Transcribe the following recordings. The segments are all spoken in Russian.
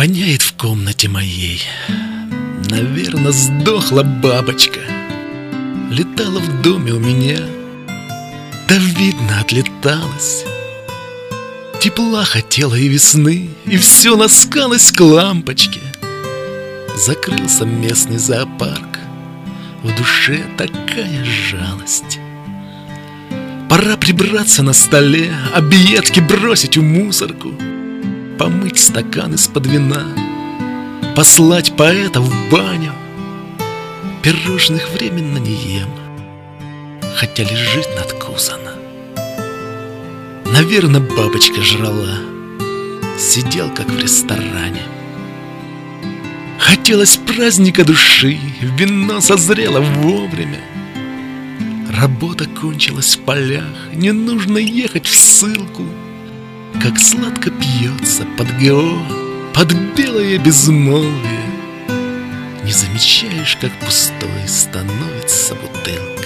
Воняет в комнате моей. Наверно, сдохла бабочка. Летала в доме у меня. Да видно, отлеталась. Тепла хотела и весны, и все ласкалось к лампочке. Закрылся местный зоопарк. В душе такая жалость. Пора прибраться на столе, объедки бросить в мусорку, помыть стакан из-под вина, послать поэта в баню. Пирожных временно не ем, хотя лежит надкусано. Наверно, бабочка жрала. Сидел, как в ресторане. Хотелось праздника души, вино созрело вовремя. Работа кончилась в полях, не нужно ехать в ссылку. Как сладко пьется под ГО, под белое безмолвие. Не замечаешь, как пустой становится бутылка.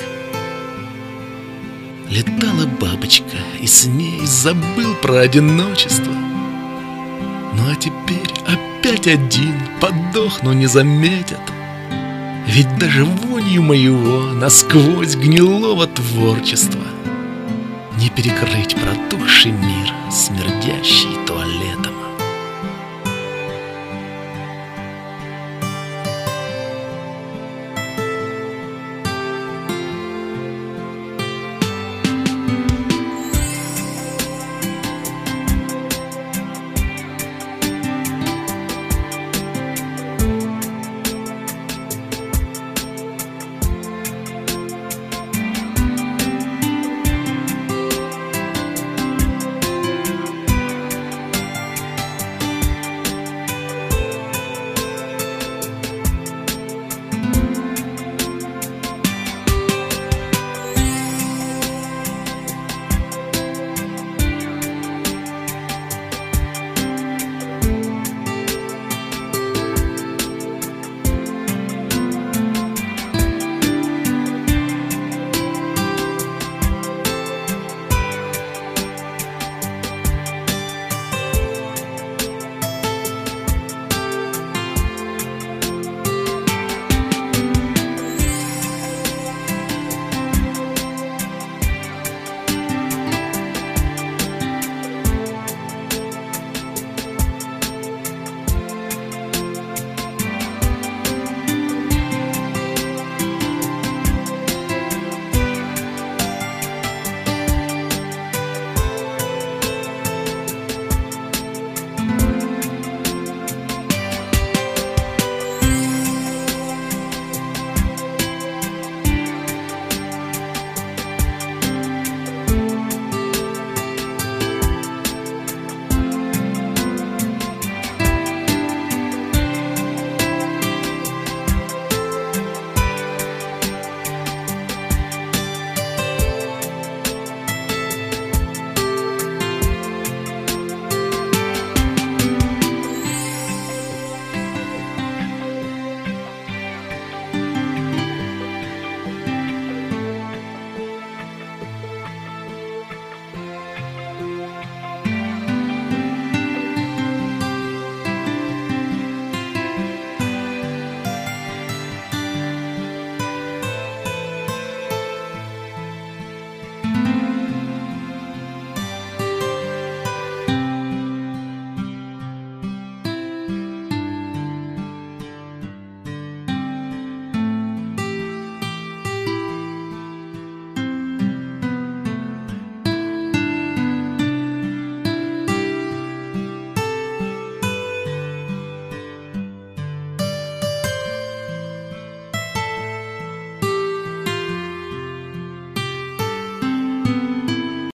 Летала бабочка, и с ней забыл про одиночество. Ну а теперь опять один, подохну, не заметят. Ведь даже вонью моего насквозь гнилого творчества не перекрыть протухший мир, смердящий